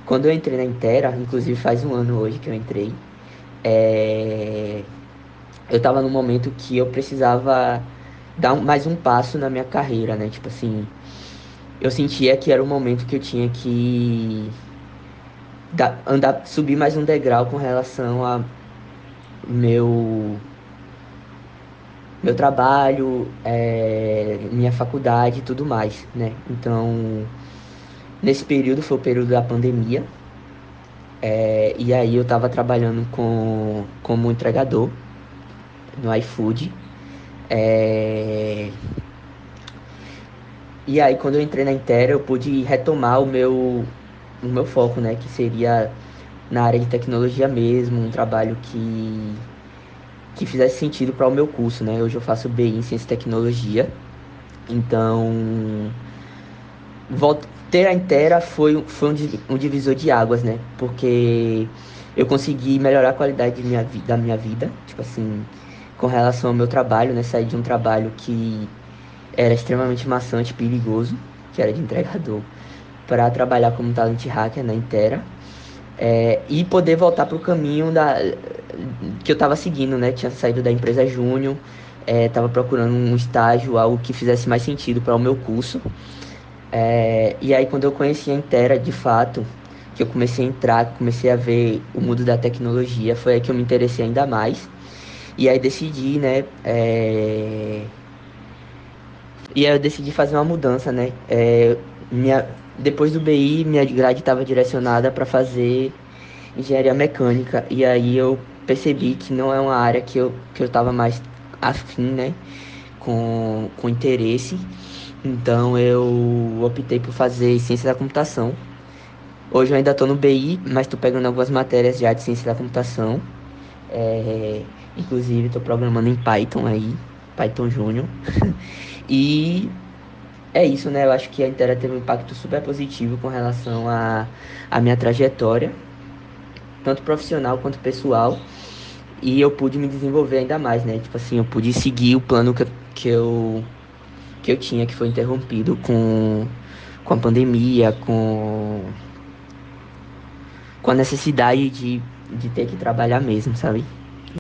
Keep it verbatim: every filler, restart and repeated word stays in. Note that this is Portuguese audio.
Quando eu entrei na Intera, inclusive faz um ano hoje que eu entrei, é, eu tava num momento que eu precisava dar um- mais um passo na minha carreira, né? Tipo assim, eu sentia que era o momento que eu tinha que dar, andar, subir mais um degrau com relação a meu meu trabalho, é, minha faculdade e tudo mais, né? Então, nesse período foi o período da pandemia, é, e aí eu tava trabalhando com, como entregador no iFood. É, e aí, quando eu entrei na Intera, eu pude retomar o meu, o meu foco, né? Que seria na área de tecnologia mesmo, um trabalho que, que fizesse sentido para o meu curso, né? Hoje eu faço B I em Ciência e Tecnologia, então Volt- ter a Intera foi, um- foi um, di- um divisor de águas, né? Porque eu consegui melhorar a qualidade de minha, vi- da minha vida, tipo assim, com relação ao meu trabalho, né? Sair de um trabalho que era extremamente maçante e perigoso, que era de entregador, para trabalhar como talent hacker na Intera. É, e poder voltar para o caminho da, que eu estava seguindo, né? Tinha saído da empresa Júnior, estava procurando um estágio, algo que fizesse mais sentido para o meu curso. É, e aí, quando eu conheci a Intera, de fato, que eu comecei a entrar, comecei a ver o mundo da tecnologia, foi aí que eu me interessei ainda mais. E aí decidi, né? é, E aí eu decidi fazer uma mudança, né? É, minha... Depois do B I, minha grade estava direcionada para fazer engenharia mecânica. E aí eu percebi que não é uma área que eu, que eu estava mais afim, né? Com, com interesse. Então eu optei por fazer ciência da computação. Hoje eu ainda estou no B I, mas estou pegando algumas matérias já de ciência da computação. É, inclusive estou programando em Python aí, Python Júnior. E é isso, né? Eu acho que a Intera teve um impacto super positivo com relação à à minha trajetória, tanto profissional quanto pessoal. E eu pude me desenvolver ainda mais, né? Tipo assim, eu pude seguir o plano que, eu- que eu, que eu tinha, que foi interrompido com, com a pandemia, com, com a necessidade de, de ter que trabalhar mesmo, sabe?